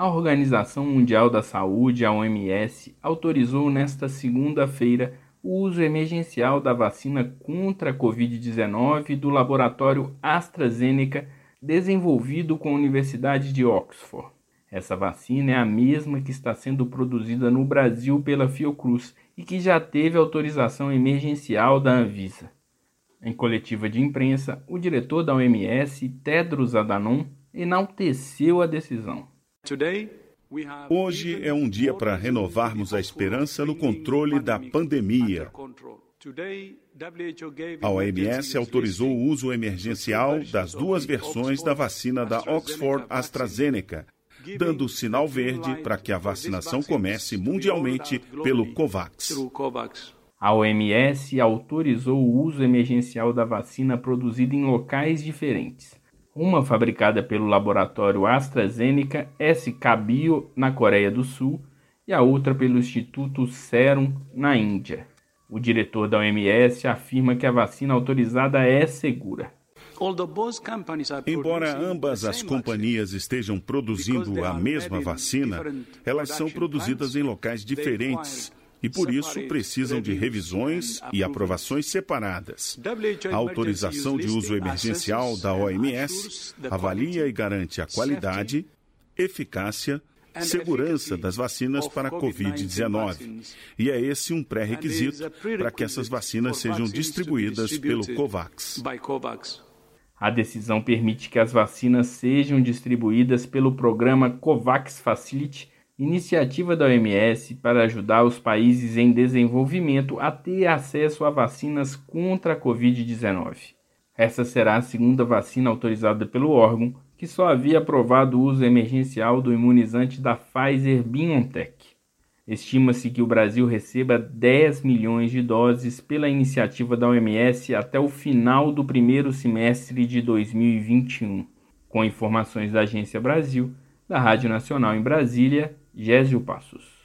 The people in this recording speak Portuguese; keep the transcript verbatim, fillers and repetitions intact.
A Organização Mundial da Saúde, a O M S, autorizou nesta segunda-feira o uso emergencial da vacina contra a covid dezenove do laboratório AstraZeneca, desenvolvido com a Universidade de Oxford. Essa vacina é a mesma que está sendo produzida no Brasil pela Fiocruz e que já teve autorização emergencial da Anvisa. Em coletiva de imprensa, o diretor da O M S, Tedros Adhanom, enalteceu a decisão. Hoje é um dia para renovarmos a esperança no controle da pandemia. A O M S autorizou o uso emergencial das duas versões da vacina da Oxford AstraZeneca, dando sinal verde para que a vacinação comece mundialmente pelo COVAX. A O M S autorizou o uso emergencial da vacina produzida em locais diferentes. Uma fabricada pelo laboratório AstraZeneca S K Bio, na Coreia do Sul, e a outra pelo Instituto Serum, na Índia. O diretor da O M S afirma que a vacina autorizada é segura. Embora ambas as companhias estejam produzindo a mesma vacina, elas são produzidas em locais diferentes e, por isso, precisam de revisões e aprovações separadas. A autorização de uso emergencial da O M S avalia e garante a qualidade, eficácia e segurança das vacinas para a covid dezenove. E é esse um pré-requisito para que essas vacinas sejam distribuídas pelo COVAX. A decisão permite que as vacinas sejam distribuídas pelo programa COVAX Facility, iniciativa da O M S para ajudar os países em desenvolvimento a ter acesso a vacinas contra a covid dezenove. Essa será a segunda vacina autorizada pelo órgão, que só havia aprovado o uso emergencial do imunizante da Pfizer-BioNTech. Estima-se que o Brasil receba dez milhões de doses pela iniciativa da O M S até o final do primeiro semestre de dois mil e vinte e um. Com informações da Agência Brasil, da Rádio Nacional em Brasília, Gésio Passos.